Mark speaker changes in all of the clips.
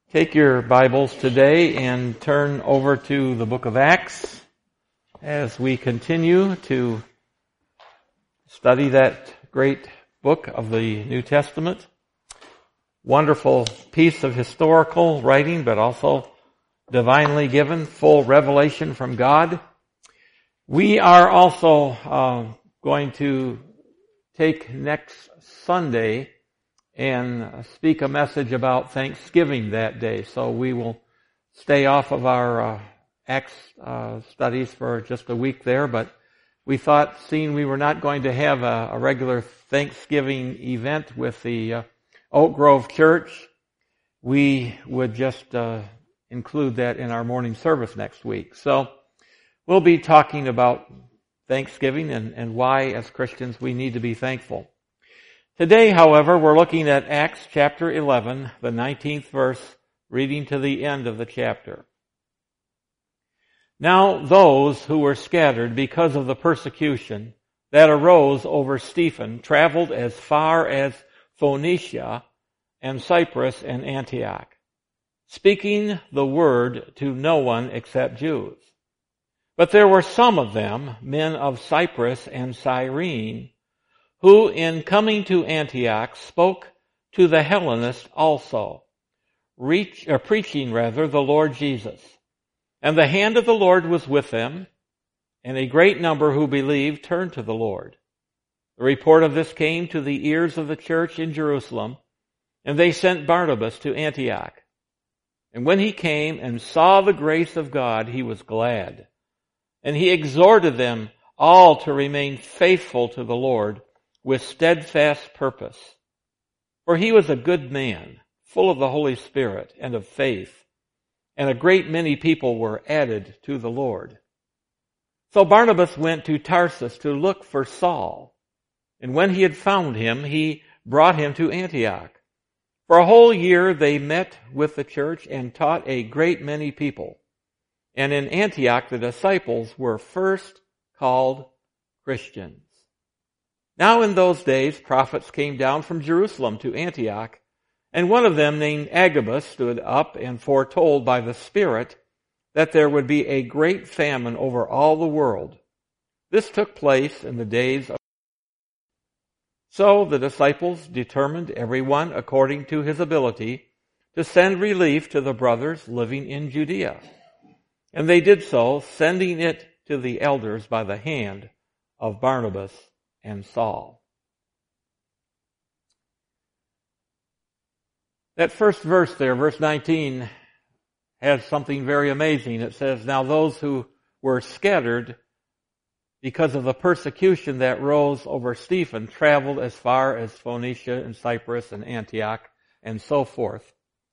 Speaker 1: Take your Bibles today and turn over to the book of Acts as we continue to study that great book of the New Testament. Wonderful piece of historical writing, but also divinely given, full revelation from God. We are also going to take next Sunday and speak a message about Thanksgiving that day. So we will stay off of our Acts studies for just a week there, but we thought, seeing we were not going to have a regular Thanksgiving event with the Oak Grove Church, we would just include that in our morning service next week. So we'll be talking about Thanksgiving and why, as Christians, we need to be thankful. Today, however, we're looking at Acts chapter 11, the 19th verse, reading to the end of the chapter. Now those who were scattered because of the persecution that arose over Stephen traveled as far as Phoenicia and Cyprus and Antioch, speaking the word to no one except Jews. But there were some of them, men of Cyprus and Cyrene, who in coming to Antioch spoke to the Hellenists also, preaching the Lord Jesus. And the hand of the Lord was with them, and a great number who believed turned to the Lord. The report of this came to the ears of the church in Jerusalem, and they sent Barnabas to Antioch. And when he came and saw the grace of God, he was glad. And he exhorted them all to remain faithful to the Lord, with steadfast purpose. For he was a good man, full of the Holy Spirit and of faith, and a great many people were added to the Lord. So Barnabas went to Tarsus to look for Saul, and when he had found him, he brought him to Antioch. For a whole year they met with the church and taught a great many people. And in Antioch the disciples were first called Christians. Now in those days prophets came down from Jerusalem to Antioch, and one of them named Agabus stood up and foretold by the Spirit that there would be a great famine over all the world. This took place in the days of... So the disciples determined, everyone according to his ability, to send relief to the brothers living in Judea. And they did so, sending it to the elders by the hand of Barnabas and Saul. That first verse there, verse 19, has something very amazing. It says, now those who were scattered because of the persecution that rose over Stephen traveled as far as Phoenicia and Cyprus and Antioch and so forth.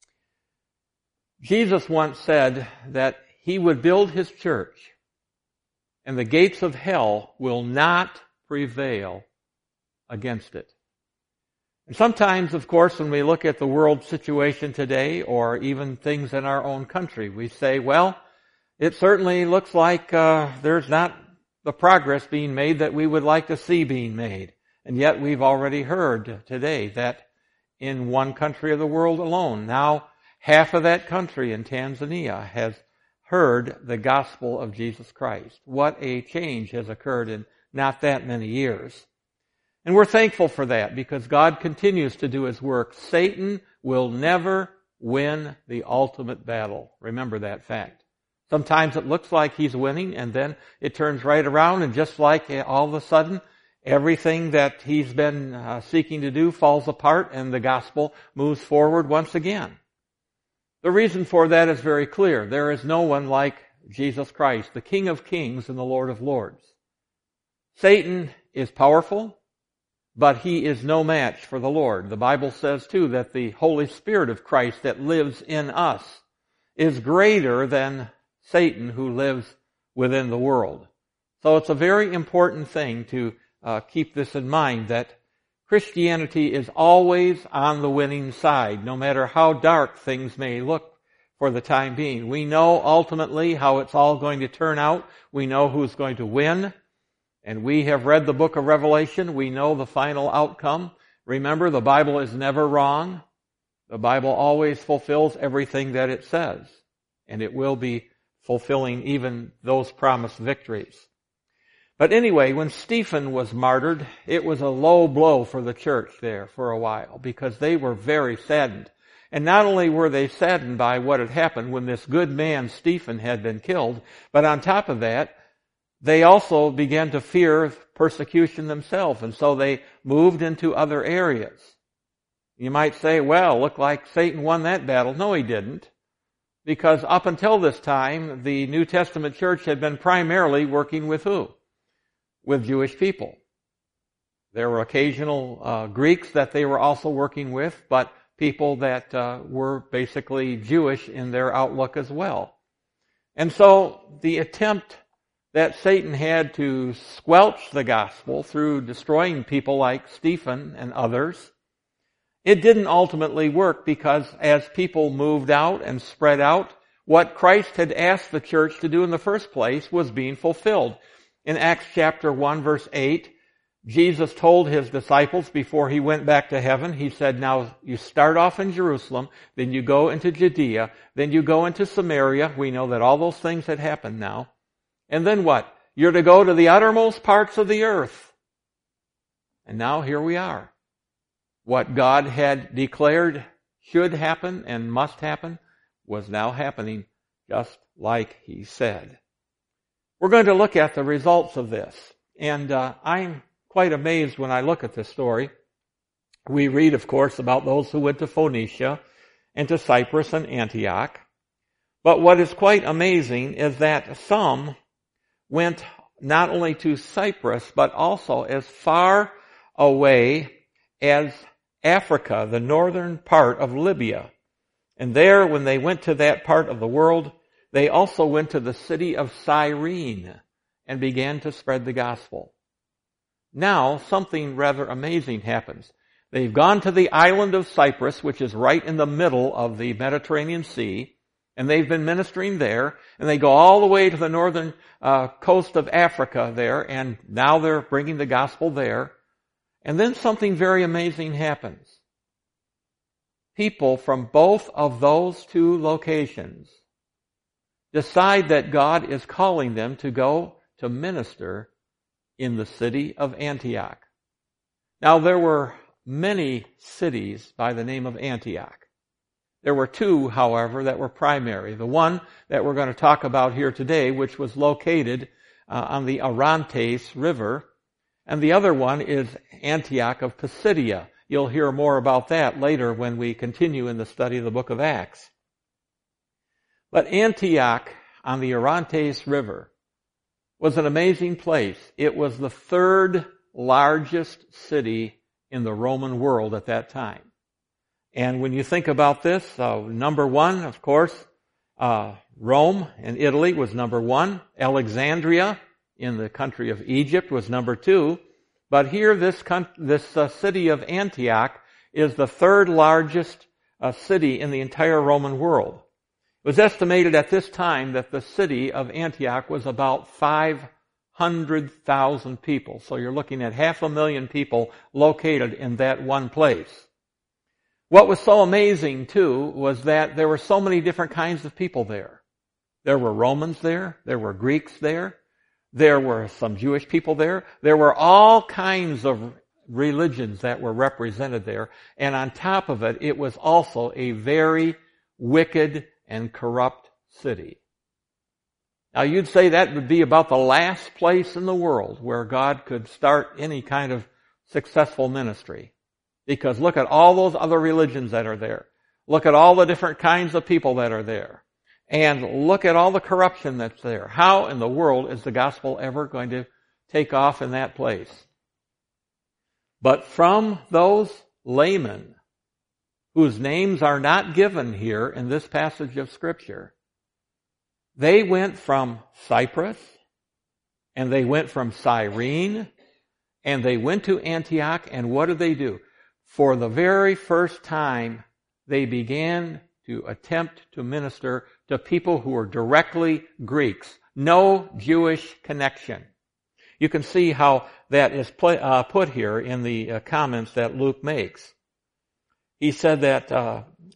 Speaker 1: Jesus once said that he would build his church, and the gates of hell will not prevail against it. And sometimes, of course, when we look at the world situation today, or even things in our own country, we say, well, it certainly looks like there's not the progress being made that we would like to see being made. And yet we've already heard today that in one country of the world alone, now half of that country in Tanzania has heard the gospel of Jesus Christ. What a change has occurred in not that many years. And we're thankful for that because God continues to do his work. Satan will never win the ultimate battle. Remember that fact. Sometimes it looks like he's winning, and then it turns right around, and just like all of a sudden, everything that he's been seeking to do falls apart, and the gospel moves forward once again. The reason for that is very clear. There is no one like Jesus Christ, the King of Kings and the Lord of Lords. Satan is powerful, but he is no match for the Lord. The Bible says, too, that the Holy Spirit of Christ that lives in us is greater than Satan who lives within the world. So it's a very important thing to keep this in mind, that Christianity is always on the winning side, no matter how dark things may look for the time being. We know ultimately how it's all going to turn out. We know who's going to win. And we have read the book of Revelation. We know the final outcome. Remember, the Bible is never wrong. The Bible always fulfills everything that it says, and it will be fulfilling even those promised victories. But anyway, when Stephen was martyred, it was a low blow for the church there for a while, because they were very saddened. And not only were they saddened by what had happened when this good man Stephen had been killed, but on top of that, they also began to fear persecution themselves, and so they moved into other areas. You might say, well, looked like Satan won that battle. No, he didn't. Because up until this time, the New Testament church had been primarily working with who? With Jewish people. There were occasional Greeks that they were also working with, but people that were basically Jewish in their outlook as well. And so the attempt that Satan had to squelch the gospel through destroying people like Stephen and others, it didn't ultimately work, because as people moved out and spread out, what Christ had asked the church to do in the first place was being fulfilled. In Acts chapter 1 verse 8, Jesus told his disciples before he went back to heaven, he said, now you start off in Jerusalem, then you go into Judea, then you go into Samaria. We know that all those things had happened now. And then what? You're to go to the uttermost parts of the earth. And now here we are. What God had declared should happen and must happen was now happening just like he said. We're going to look at the results of this. And I'm quite amazed when I look at this story. We read, of course, about those who went to Phoenicia and to Cyprus and Antioch. But what is quite amazing is that some went not only to Cyprus, but also as far away as Africa, the northern part of Libya. And there, when they went to that part of the world, they also went to the city of Cyrene and began to spread the gospel. Now, something rather amazing happens. They've gone to the island of Cyprus, which is right in the middle of the Mediterranean Sea, and they've been ministering there, and they go all the way to the northern coast of Africa there, and now they're bringing the gospel there. And then something very amazing happens. People from both of those two locations decide that God is calling them to go to minister in the city of Antioch. Now, there were many cities by the name of Antioch. There were two, however, that were primary. The one that we're going to talk about here today, which was located on the Orontes River, and the other one is Antioch of Pisidia. You'll hear more about that later when we continue in the study of the book of Acts. But Antioch on the Orontes River was an amazing place. It was the third largest city in the Roman world at that time. And when you think about this, number one, of course, Rome in Italy was number one. Alexandria in the country of Egypt was number two. But here, this city of Antioch is the third largest city in the entire Roman world. It was estimated at this time that the city of Antioch was about 500,000 people. So you're looking at 500,000 people located in that one place. What was so amazing, too, was that there were so many different kinds of people there. There were Romans there. There were Greeks there. There were some Jewish people there. There were all kinds of religions that were represented there. And on top of it, it was also a very wicked and corrupt city. Now, you'd say that would be about the last place in the world where God could start any kind of successful ministry. Because look at all those other religions that are there. Look at all the different kinds of people that are there. And look at all the corruption that's there. How in the world is the gospel ever going to take off in that place? But from those laymen, whose names are not given here in this passage of Scripture, they went from Cyprus, and they went from Cyrene, and they went to Antioch, and what did they do? For the very first time, they began to attempt to minister to people who were directly Greeks. No Jewish connection. You can see how that is put here in the comments that Luke makes. He said that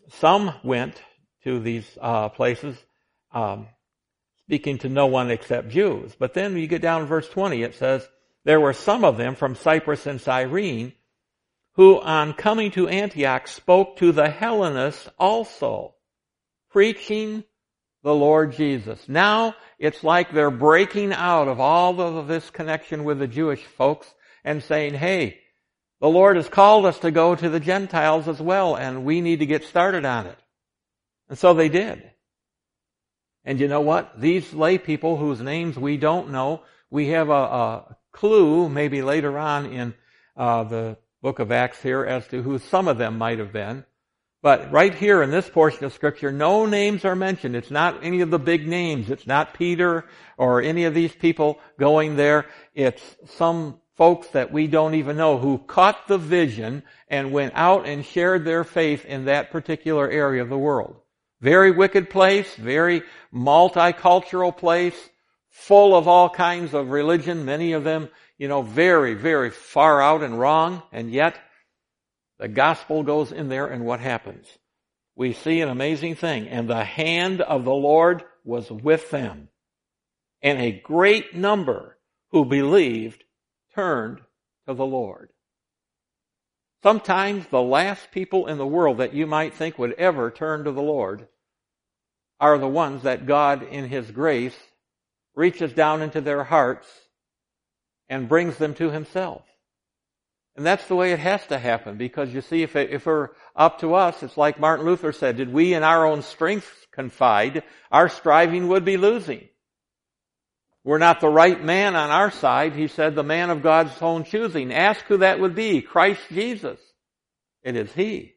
Speaker 1: some went to these places speaking to no one except Jews. But then when you get down to verse 20, it says, there were some of them from Cyprus and Cyrene who on coming to Antioch spoke to the Hellenists also, preaching the Lord Jesus. Now it's like they're breaking out of all of this connection with the Jewish folks and saying, hey, the Lord has called us to go to the Gentiles as well, and we need to get started on it. And so they did. And you know what? These lay people whose names we don't know, we have a clue maybe later on in the book of Acts here as to who some of them might have been. But right here in this portion of Scripture, no names are mentioned. It's not any of the big names. It's not Peter or any of these people going there. It's some folks that we don't even know who caught the vision and went out and shared their faith in that particular area of the world. Very wicked place, very multicultural place, full of all kinds of religion, many of them, very, very far out and wrong, and yet the gospel goes in there, and what happens? We see an amazing thing. And the hand of the Lord was with them. And a great number who believed turned to the Lord. Sometimes the last people in the world that you might think would ever turn to the Lord are the ones that God, in His grace, reaches down into their hearts and brings them to Himself. And that's the way it has to happen, because you see, if it were up to us, it's like Martin Luther said, did we in our own strength confide, our striving would be losing. We're not the right man on our side. He said, the man of God's own choosing. Ask who that would be. Christ Jesus. It is He.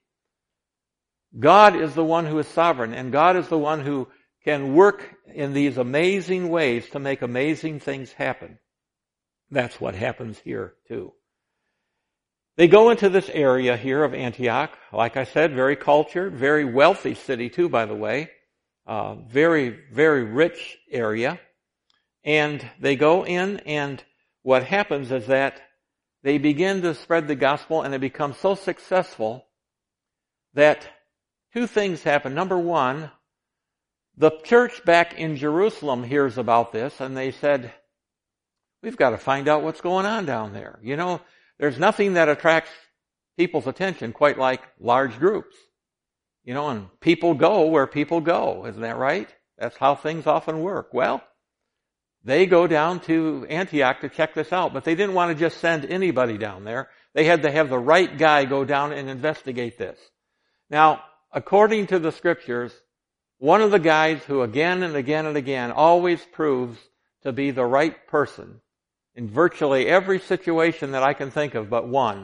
Speaker 1: God is the one who is sovereign, and God is the one who can work in these amazing ways to make amazing things happen. That's what happens here too. They go into this area here of Antioch. Like I said, very cultured, very wealthy city too, by the way. Very, very rich area. And they go in, and what happens is that they begin to spread the gospel, and it becomes so successful that two things happen. Number one, the church back in Jerusalem hears about this, and they said, we've got to find out what's going on down there. There's nothing that attracts people's attention quite like large groups. And people go where people go. Isn't that right? That's how things often work. Well, they go down to Antioch to check this out, but they didn't want to just send anybody down there. They had to have the right guy go down and investigate this. Now, according to the Scriptures, one of the guys who again and again and again always proves to be the right person in virtually every situation that I can think of but one,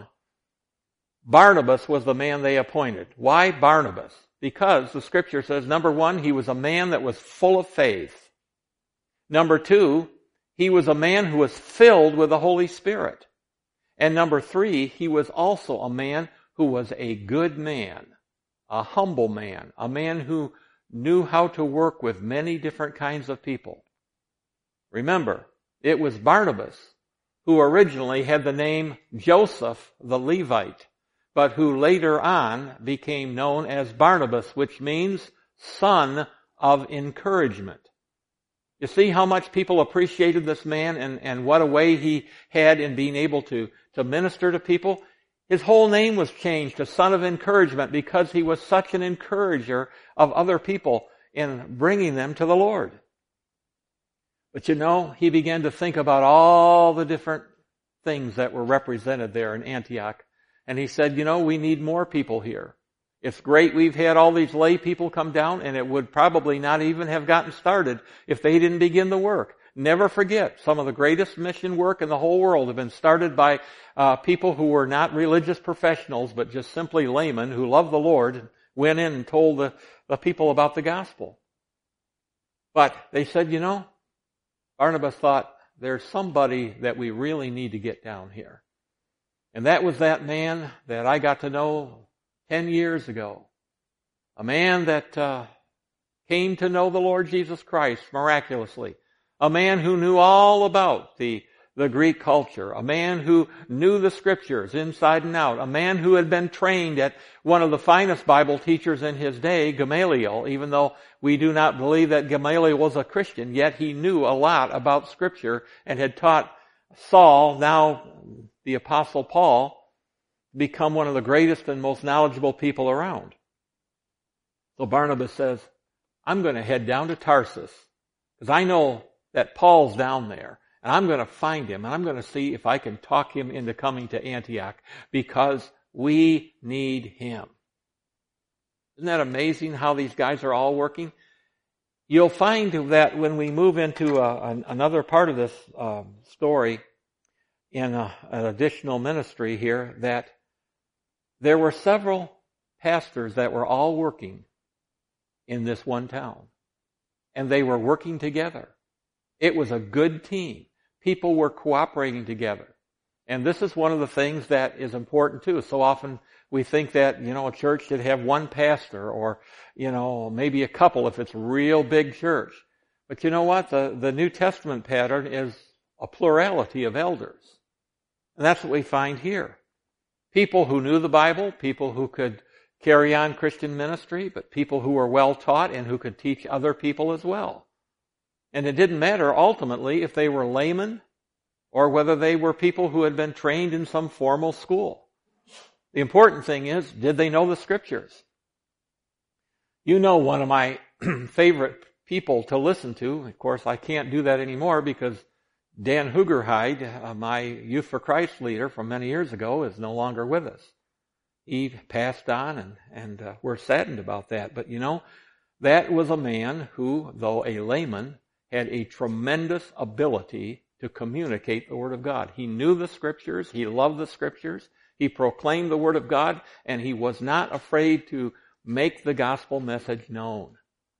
Speaker 1: Barnabas was the man they appointed. Why Barnabas? Because the Scripture says, number one, he was a man that was full of faith. Number two, he was a man who was filled with the Holy Spirit. And number three, he was also a man who was a good man, a humble man, a man who knew how to work with many different kinds of people. Remember, it was Barnabas who originally had the name Joseph the Levite, but who later on became known as Barnabas, which means son of encouragement. You see how much people appreciated this man and what a way he had in being able to minister to people? His whole name was changed to Son of Encouragement because he was such an encourager of other people in bringing them to the Lord. But he began to think about all the different things that were represented there in Antioch. And he said, we need more people here. It's great we've had all these lay people come down, and it would probably not even have gotten started if they didn't begin the work. Never forget, some of the greatest mission work in the whole world have been started by people who were not religious professionals, but just simply laymen who loved the Lord, went in and told the people about the gospel. But they said, Barnabas thought, there's somebody that we really need to get down here. And that was that man that I got to know 10 years ago. A man that came to know the Lord Jesus Christ miraculously. A man who knew all about the the Greek culture, a man who knew the Scriptures inside and out, a man who had been trained at one of the finest Bible teachers in his day, Gamaliel. Even though we do not believe that Gamaliel was a Christian, yet he knew a lot about Scripture and had taught Saul, now the Apostle Paul, become one of the greatest and most knowledgeable people around. So Barnabas says, I'm going to head down to Tarsus because I know that Paul's down there. And I'm going to find him, and I'm going to see if I can talk him into coming to Antioch, because we need him. Isn't that amazing how these guys are all working? You'll find that when we move into another part of this story in an additional ministry here, that there were several pastors that were all working in this one town. And they were working together. It was a good team. People were cooperating together. And this is one of the things that is important too. So often we think that, a church should have one pastor or, maybe a couple if it's a real big church. But you know what? The New Testament pattern is a plurality of elders. And that's what we find here. People who knew the Bible, people who could carry on Christian ministry, but people who were well taught and who could teach other people as well. And it didn't matter ultimately if they were laymen or whether they were people who had been trained in some formal school. The important thing is, did they know the Scriptures? One of my favorite people to listen to, of course I can't do that anymore because Dan Hugerheid, my Youth for Christ leader from many years ago, is no longer with us. He passed on and we're saddened about that. But that was a man who, though a layman, had a tremendous ability to communicate the Word of God. He knew the Scriptures. He loved the Scriptures. He proclaimed the Word of God, and he was not afraid to make the gospel message known.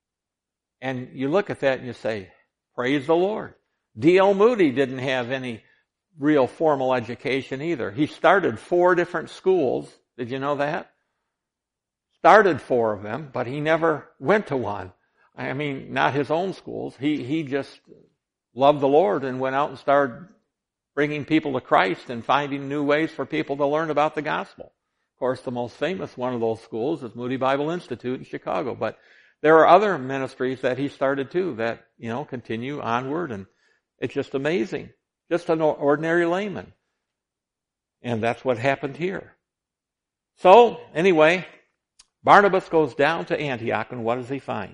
Speaker 1: And you look at that and you say, praise the Lord. D.L. Moody didn't have any real formal education either. He started 4 different schools. Did you know that? Started 4 of them, but he never went to one. I mean, not his own schools. He just loved the Lord and went out and started bringing people to Christ and finding new ways for people to learn about the gospel. Of course, the most famous one of those schools is Moody Bible Institute in Chicago. But there are other ministries that he started too that, continue onward. And it's just amazing. Just an ordinary layman. And that's what happened here. So, anyway, Barnabas goes down to Antioch, and what does he find?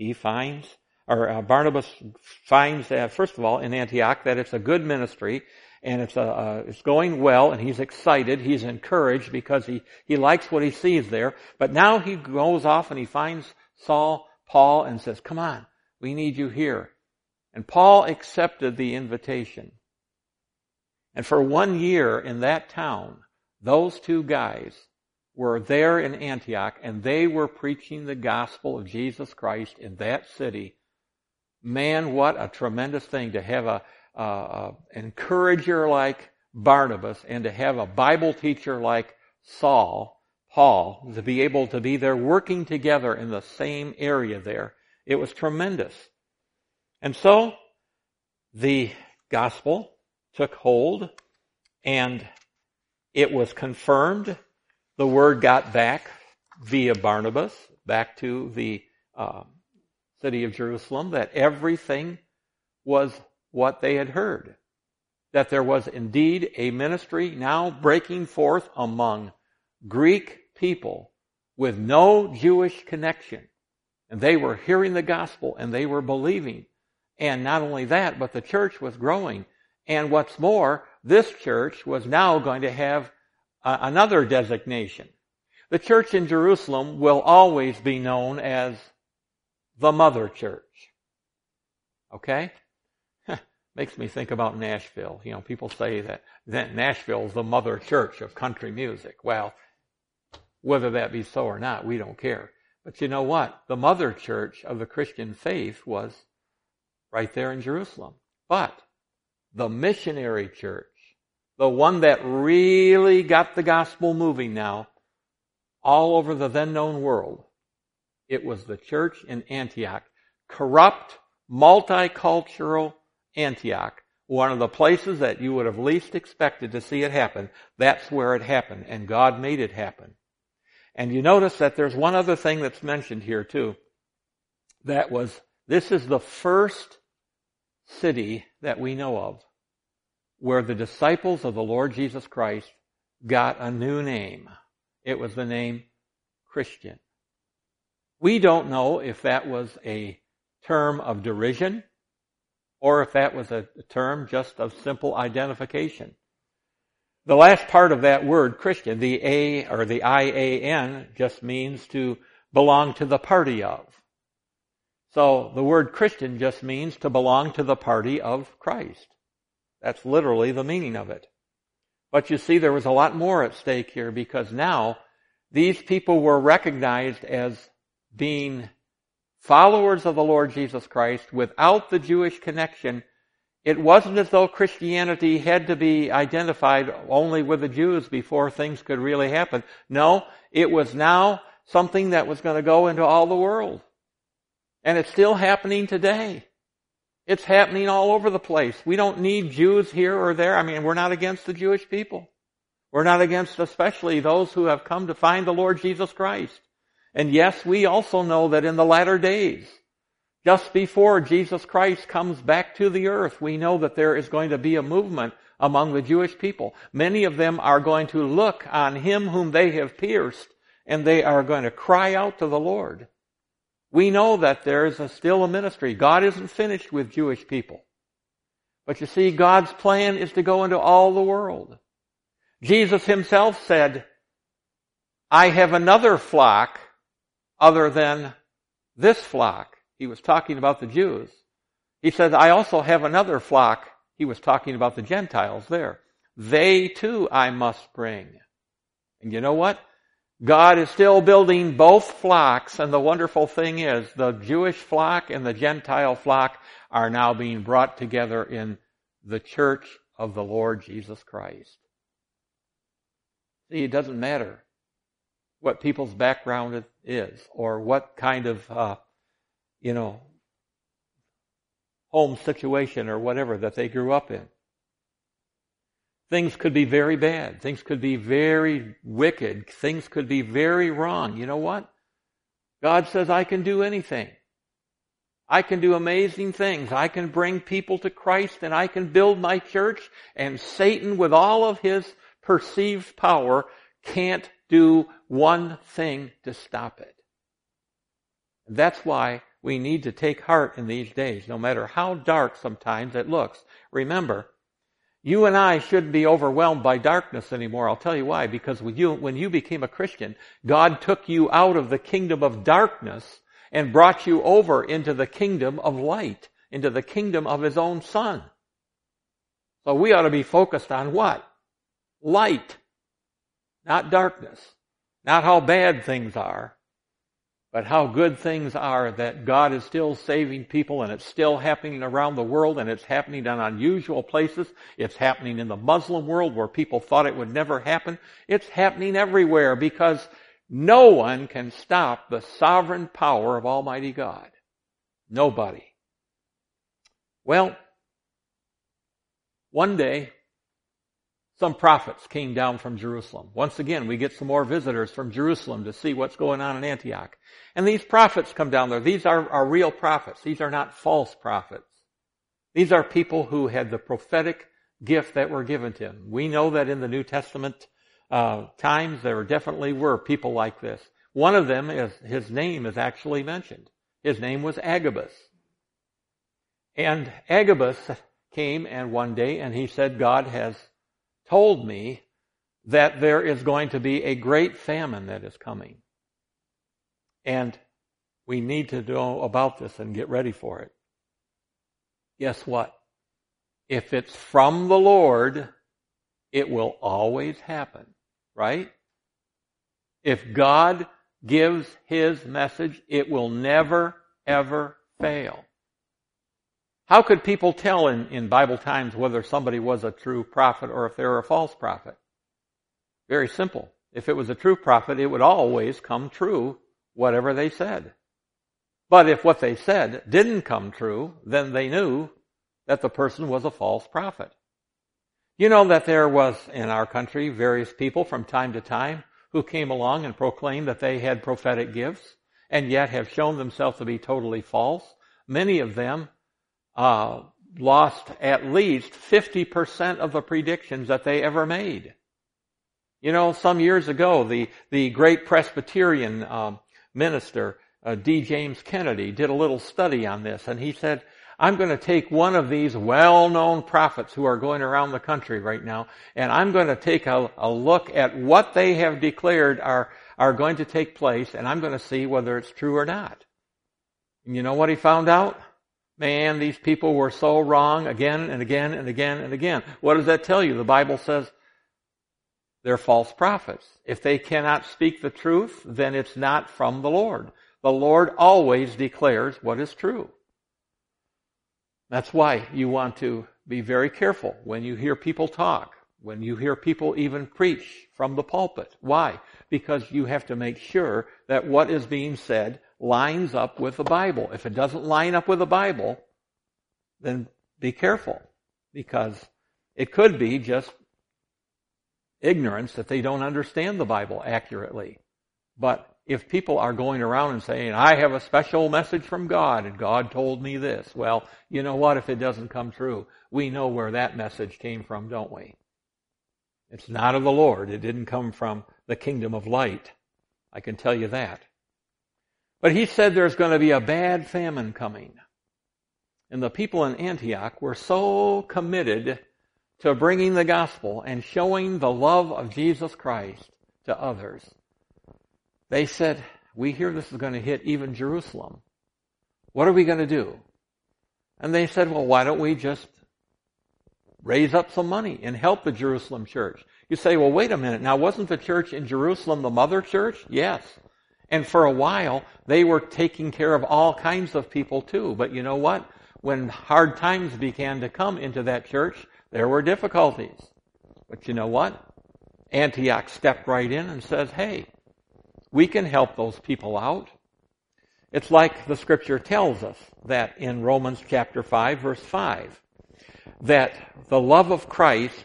Speaker 1: Barnabas finds, first of all, in Antioch, that it's a good ministry, and it's going well, and he's excited, he's encouraged, because he likes what he sees there. But now he goes off and he finds Paul, and says, come on, we need you here. And Paul accepted the invitation. And for 1 year in that town, those 2 guys were there in Antioch, and they were preaching the gospel of Jesus Christ in that city. Man, what a tremendous thing to have an encourager like Barnabas and to have a Bible teacher like Paul, to be able to be there working together in the same area there. It was tremendous. And so the gospel took hold, and it was confirmed. The word got back via Barnabas, back to the city of Jerusalem, that everything was what they had heard. That there was indeed a ministry now breaking forth among Greek people with no Jewish connection. And they were hearing the gospel and they were believing. And not only that, but the church was growing. And what's more, this church was now going to have another designation. The church in Jerusalem will always be known as the Mother Church. Okay? Makes me think about Nashville. People say that Nashville is the Mother Church of country music. Well, whether that be so or not, we don't care. But you know what? The Mother Church of the Christian faith was right there in Jerusalem. But the missionary church, the one that really got the gospel moving now all over the then known world, it was the church in Antioch. Corrupt, multicultural Antioch one of the places that you would have least expected to see it happen, that's where it happened, and God made it happen. And you notice that there's one other thing that's mentioned here too. This is the first city that we know of where the disciples of the Lord Jesus Christ got a new name. It was the name Christian. We don't know if that was a term of derision or if that was a term just of simple identification. The last part of that word, Christian, the A or the I-A-N, just means to belong to the party of. So the word Christian just means to belong to the party of Christ. That's literally the meaning of it. But you see, there was a lot more at stake here, because now these people were recognized as being followers of the Lord Jesus Christ without the Jewish connection. It wasn't as though Christianity had to be identified only with the Jews before things could really happen. No, it was now something that was going to go into all the world. And it's still happening today. It's happening all over the place. We don't need Jews here or there. I mean, we're not against the Jewish people. We're not against especially those who have come to find the Lord Jesus Christ. And yes, we also know that in the latter days, just before Jesus Christ comes back to the earth, we know that there is going to be a movement among the Jewish people. Many of them are going to look on him whom they have pierced, and they are going to cry out to the Lord. We know that there is still a ministry. God isn't finished with Jewish people. But you see, God's plan is to go into all the world. Jesus himself said, I have another flock other than this flock. He was talking about the Jews. He said, I also have another flock. He was talking about the Gentiles there. They too I must bring. And you know what? God is still building both flocks, and the wonderful thing is the Jewish flock and the Gentile flock are now being brought together in the church of the Lord Jesus Christ. See, it doesn't matter what people's background is or what kind of, home situation or whatever that they grew up in. Things could be very bad. Things could be very wicked. Things could be very wrong. You know what? God says, I can do anything. I can do amazing things. I can bring people to Christ, and I can build my church, and Satan, with all of his perceived power, can't do one thing to stop it. That's why we need to take heart in these days, no matter how dark sometimes it looks. Remember, you and I shouldn't be overwhelmed by darkness anymore. I'll tell you why. Because when you became a Christian, God took you out of the kingdom of darkness and brought you over into the kingdom of light, into the kingdom of his own Son. So we ought to be focused on what? Light, not darkness. Not how bad things are, but how good things are, that God is still saving people, and it's still happening around the world, and it's happening in unusual places. It's happening in the Muslim world where people thought it would never happen. It's happening everywhere because no one can stop the sovereign power of Almighty God. Nobody. Well, one day, some prophets came down from Jerusalem. Once again, we get some more visitors from Jerusalem to see what's going on in Antioch. And these prophets come down there. These are real prophets. These are not false prophets. These are people who had the prophetic gift that were given to him. We know that in the New Testament times there definitely were people like this. One of them, his name is actually mentioned. His name was Agabus. And Agabus came and one day and he said, God has told me that there is going to be a great famine that is coming. And we need to know about this and get ready for it. Guess what? If it's from the Lord, it will always happen, right? If God gives his message, it will never, ever fail. How could people tell in Bible times whether somebody was a true prophet or if they were a false prophet? Very simple. If it was a true prophet, it would always come true, whatever they said. But if what they said didn't come true, then they knew that the person was a false prophet. You know that there was in our country various people from time to time who came along and proclaimed that they had prophetic gifts and yet have shown themselves to be totally false. Many of them lost at least 50% of the predictions that they ever made. You know, some years ago, the great Presbyterian minister, D. James Kennedy, did a little study on this, and he said, I'm going to take one of these well-known prophets who are going around the country right now, and I'm going to take a look at what they have declared are going to take place, and I'm going to see whether it's true or not. And you know what he found out? Man, these people were so wrong again and again and again and again. What does that tell you? The Bible says they're false prophets. If they cannot speak the truth, then it's not from the Lord. The Lord always declares what is true. That's why you want to be very careful when you hear people talk, when you hear people even preach from the pulpit. Why? Because you have to make sure that what is being said lines up with the Bible. If it doesn't line up with the Bible, then be careful, because it could be just ignorance that they don't understand the Bible accurately. But if people are going around and saying, I have a special message from God and God told me this, well, you know what? If it doesn't come true, we know where that message came from, don't we? It's not of the Lord. It didn't come from the kingdom of light. I can tell you that. But he said there's going to be a bad famine coming. And the people in Antioch were so committed to bringing the gospel and showing the love of Jesus Christ to others. They said, we hear this is going to hit even Jerusalem. What are we going to do? And they said, well, why don't we just raise up some money and help the Jerusalem church? You say, well, wait a minute. Now, wasn't the church in Jerusalem the mother church? Yes. And for a while, they were taking care of all kinds of people too. But you know what? When hard times began to come into that church, there were difficulties. But you know what? Antioch stepped right in and says, hey, we can help those people out. It's like the scripture tells us that in Romans chapter 5, verse 5, that the love of Christ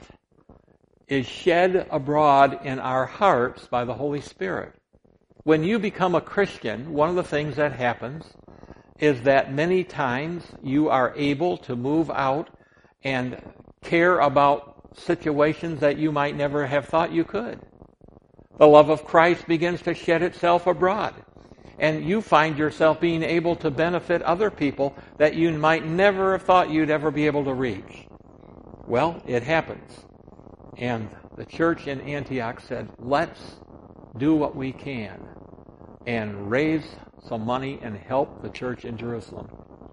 Speaker 1: is shed abroad in our hearts by the Holy Spirit. When you become a Christian, one of the things that happens is that many times you are able to move out and care about situations that you might never have thought you could. The love of Christ begins to shed itself abroad, and you find yourself being able to benefit other people that you might never have thought you'd ever be able to reach. Well, it happens. And the church in Antioch said, let's do what we can and raise some money and help the church in Jerusalem.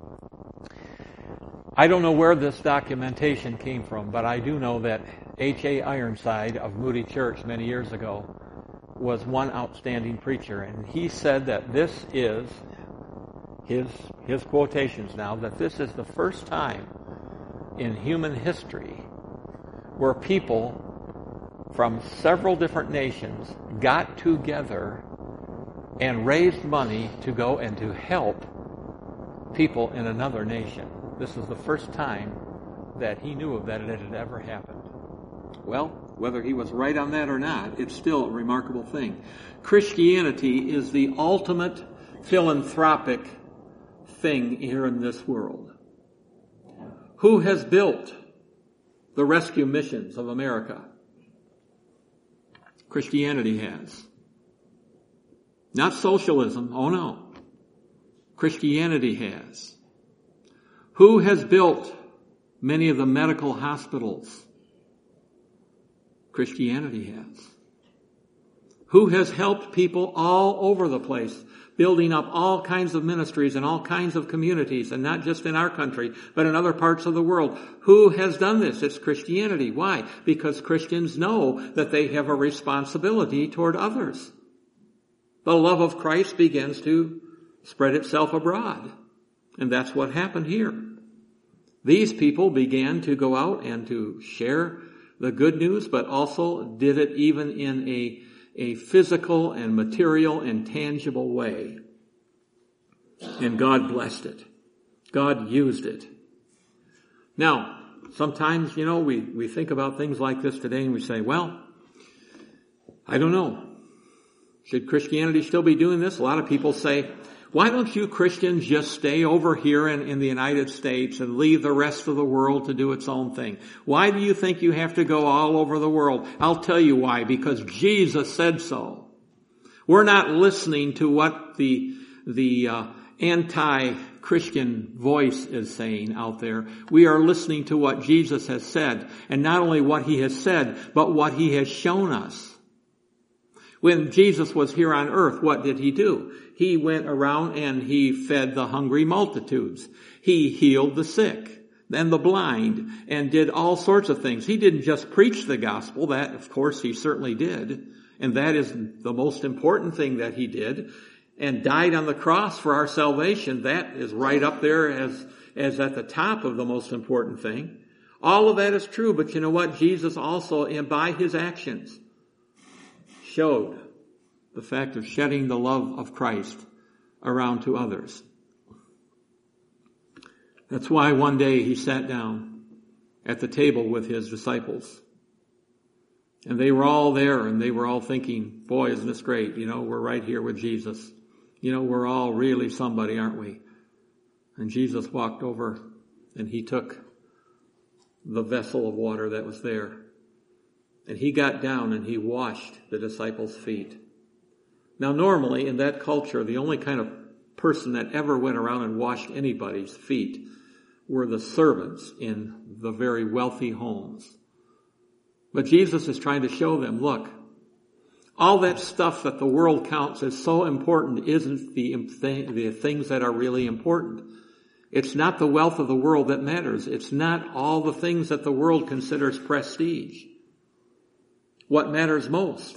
Speaker 1: I don't know where this documentation came from, but I do know that H.A. Ironside of Moody Church many years ago was one outstanding preacher, and he said that this is, his quotations now, that this is the first time in human history where people from several different nations got together and raised money to go and to help people in another nation. This is the first time that he knew of that it had ever happened. Well, whether he was right on that or not, it's still a remarkable thing. Christianity is the ultimate philanthropic thing here in this world. Who has built the rescue missions of America? Christianity has. Not socialism, oh no. Christianity has. Who has built many of the medical hospitals? Christianity has. Who has helped people all over the place, building up all kinds of ministries and all kinds of communities, and not just in our country, but in other parts of the world? Who has done this? It's Christianity. Why? Because Christians know that they have a responsibility toward others. The love of Christ begins to spread itself abroad. And that's what happened here. These people began to go out and to share the good news, but also did it even in a physical and material and tangible way. And God blessed it. God used it. Now, sometimes, we think about things like this today and we say, well, I don't know. Should Christianity still be doing this? A lot of people say, why don't you Christians just stay over here in the United States and leave the rest of the world to do its own thing? Why do you think you have to go all over the world? I'll tell you why. Because Jesus said so. We're not listening to what the anti-Christian voice is saying out there. We are listening to what Jesus has said. And not only what he has said, but what he has shown us. When Jesus was here on earth, what did he do? He went around and he fed the hungry multitudes. He healed the sick and the blind and did all sorts of things. He didn't just preach the gospel. That, of course, he certainly did. And that is the most important thing that he did. And died on the cross for our salvation. That is right up there as at the top of the most important thing. All of that is true, but you know what? Jesus also, and by his actions, showed the fact of shedding the love of Christ around to others. That's why one day he sat down at the table with his disciples. And they were all there and they were all thinking, boy, isn't this great? We're right here with Jesus. We're all really somebody, aren't we? And Jesus walked over and he took the vessel of water that was there. And he got down and he washed the disciples' feet. Now normally in that culture, the only kind of person that ever went around and washed anybody's feet were the servants in the very wealthy homes. But Jesus is trying to show them, look, all that stuff that the world counts as so important isn't the things that are really important. It's not the wealth of the world that matters. It's not all the things that the world considers prestige. What matters most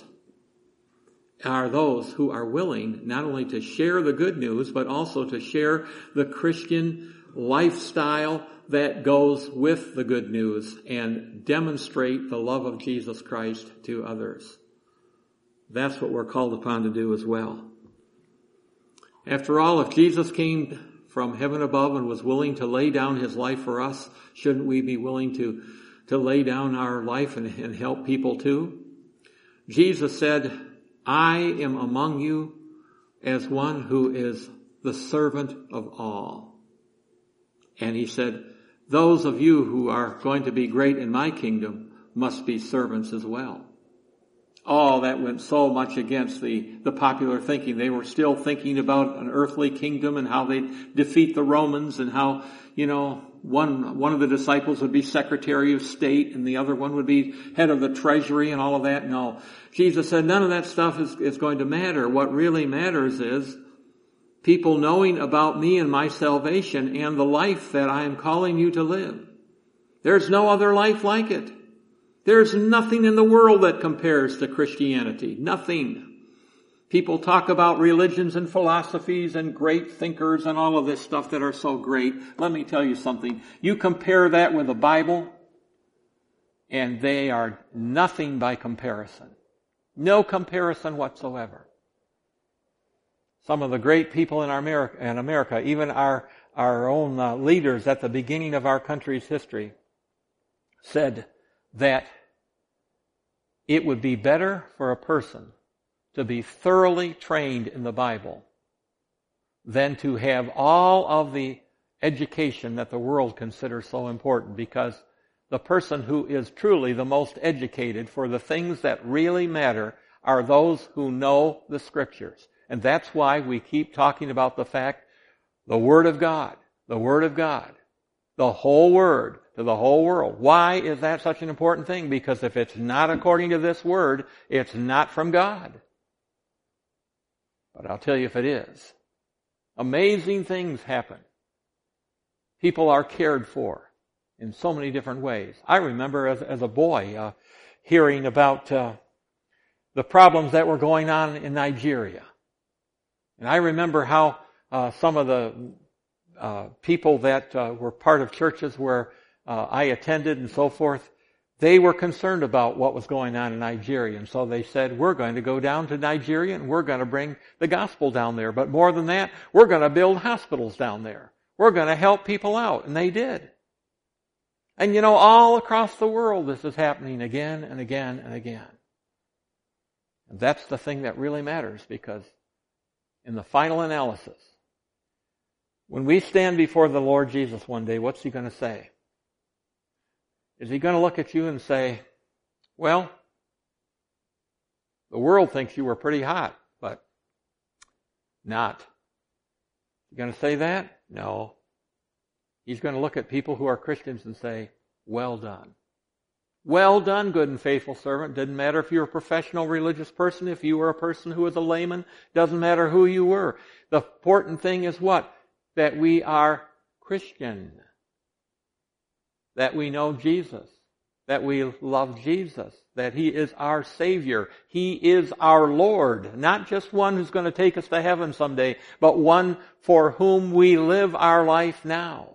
Speaker 1: are those who are willing not only to share the good news, but also to share the Christian lifestyle that goes with the good news and demonstrate the love of Jesus Christ to others. That's what we're called upon to do as well. After all, if Jesus came from heaven above and was willing to lay down his life for us, shouldn't we be willing to lay down our life and help people too? Jesus said, I am among you as one who is the servant of all. And he said, those of you who are going to be great in my kingdom must be servants as well. Oh, that went so much against the popular thinking. They were still thinking about an earthly kingdom and how they'd defeat the Romans and how, one of the disciples would be Secretary of State and the other one would be head of the treasury and all of that. No. Jesus said none of that stuff is going to matter. What really matters is people knowing about me and my salvation and the life that I am calling you to live. There's no other life like it. There's nothing in the world that compares to Christianity. Nothing. People talk about religions and philosophies and great thinkers and all of this stuff that are so great. Let me tell you something. You compare that with the Bible, and they are nothing by comparison. No comparison whatsoever. Some of the great people in America, even our own leaders at the beginning of our country's history, said that it would be better for a person to be thoroughly trained in the Bible than to have all of the education that the world considers so important, because the person who is truly the most educated for the things that really matter are those who know the Scriptures. And that's why we keep talking about the fact, the Word of God, the Word of God, the whole Word to the whole world. Why is that such an important thing? Because if it's not according to this Word, it's not from God. But I'll tell you if it is. Amazing things happen. People are cared for in so many different ways. I remember as a boy hearing about the problems that were going on in Nigeria. And I remember how some of the people that were part of churches where I attended and so forth, they were concerned about what was going on in Nigeria. And so they said, we're going to go down to Nigeria and we're going to bring the gospel down there. But more than that, we're going to build hospitals down there. We're going to help people out. And they did. And all across the world this is happening again and again and again. And that's the thing that really matters, because in the final analysis, when we stand before the Lord Jesus one day, what's He going to say? Is He going to look at you and say, well, the world thinks you were pretty hot, but not. You going to say that? No. He's going to look at people who are Christians and say, well done. Well done, good and faithful servant. Didn't matter if you were a professional religious person, if you were a person who was a layman. Doesn't matter who you were. The important thing is what? That we are Christian. That we know Jesus. That we love Jesus. That He is our Savior. He is our Lord. Not just one who's going to take us to heaven someday, but one for whom we live our life now.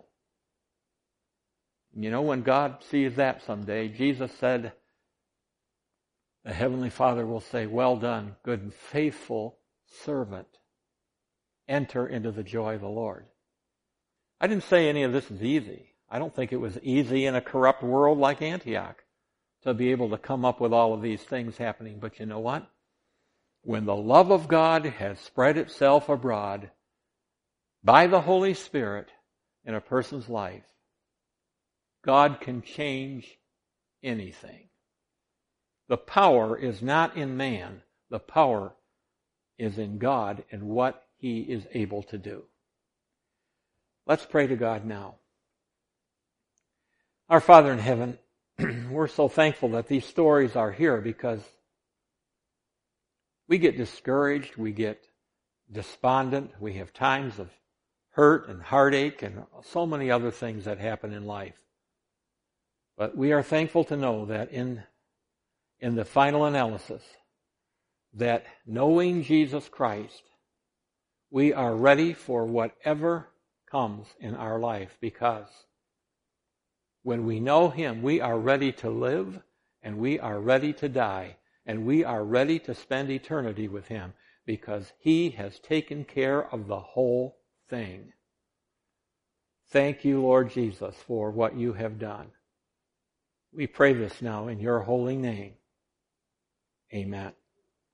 Speaker 1: When God sees that someday, Jesus said, the Heavenly Father will say, well done, good and faithful servant. Enter into the joy of the Lord. I didn't say any of this is easy. I don't think it was easy in a corrupt world like Antioch to be able to come up with all of these things happening. But you know what? When the love of God has spread itself abroad by the Holy Spirit in a person's life, God can change anything. The power is not in man. The power is in God and what He is able to do. Let's pray to God now. Our Father in heaven, we're so thankful that these stories are here, because we get discouraged, we get despondent, we have times of hurt and heartache and so many other things that happen in life. But we are thankful to know that in the final analysis, that knowing Jesus Christ, we are ready for whatever comes in our life, because when we know Him, we are ready to live, and we are ready to die, and we are ready to spend eternity with Him, because He has taken care of the whole thing. Thank you, Lord Jesus, for what You have done. We pray this now in Your holy name. Amen.